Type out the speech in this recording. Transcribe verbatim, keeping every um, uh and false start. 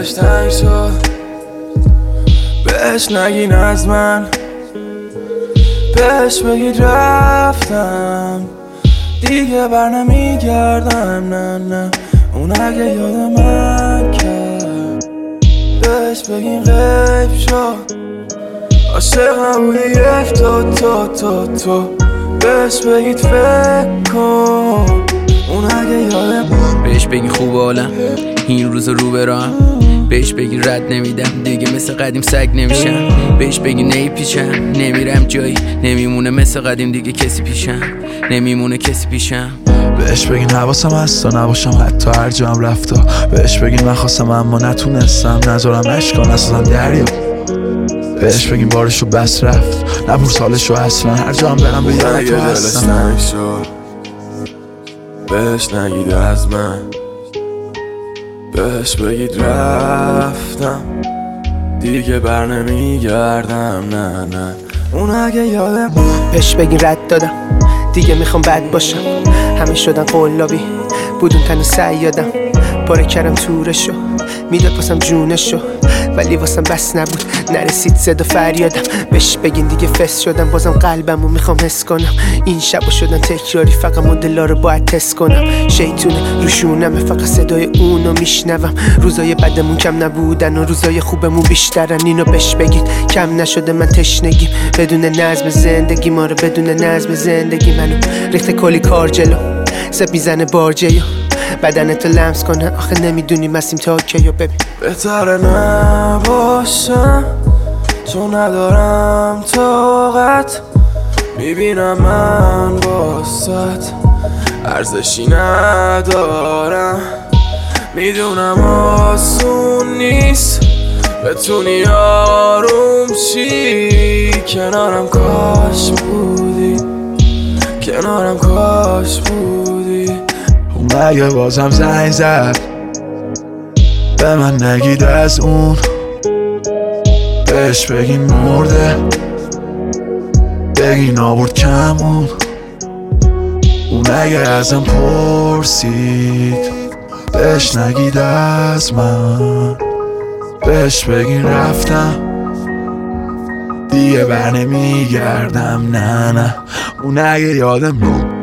دلش تنگ شد بهش نگین از من، بهش بگید رفتم دیگه بر نمیگردم. نه نه اون اگه یاد من کرد بهش بگین غیب شد. عاشقم بودی یک تو تو تو تو بهش بگید فکر کن. اون اگه یاد بهش بگین خوب حالم این روز رو برام، بهش بگین رد نمیدم دیگه مثل قدیم سگ نمیشم. بهش بگین نیپیچم نمیرم جایی، نمیمونه مثل قدیم دیگه کسی پیشم، نمیمونه کسی پیشم. بهش بگین حواسم هست تا نباشم حتی هر جا هم رفتا. بهش بگین من خواستم اما نتونستم، نذارم اشکا نسازم دریا. بهش بگین بارشو بس رفت نبور سالشو اصلا، هر جا هم برم به یاد تو هستم. بهش نگید از من، بهش بگید رفتم دیگه بر نمیگردم. نه نه اون اگه یادم بهش بگین رد دادم دیگه میخوام بد باشم. همه شدن قلابی بودون تن سیادم، پاره کردم تورشو میداد واسم جونشو ولی واسم بس نبود نرسید صدا فریادم. بهش بگین دیگه فس شدم بازم قلبمو میخوام حس کنم. این شبا شدن تکراری فقط مدلا رو باید تست کنم. شیطونه روشونمه فقط صدای اونو میشنوم. روزای بدمون کم نبودن و روزای خوبمون بیشترن. اینو بهش بگید کم نشده من تشنگیم بدون نظم زندگی ما رو، بدون نظم زندگی منو ریخته کلی کار جلو زب میزنه بارجیو بدنتو لمس کنه. آخه نمیدونی مسیم تا کیو ببین. بهتره نباشم چون ندارم طاقت، میبینم من واسط ارزشی ندارم. میدونم آسون نیست بتونی آروم چی، کنارم کاش بودی، کنارم کاش بودی. اون اگه بازم زنگ زد به من نگید از اون، بهش بگین مرده بگین آورد کمون. اون اگه ازم پرسید بهش نگید از من، بهش بگین رفتم دیگه بر نمیگردم. نه نه اون اگه یادم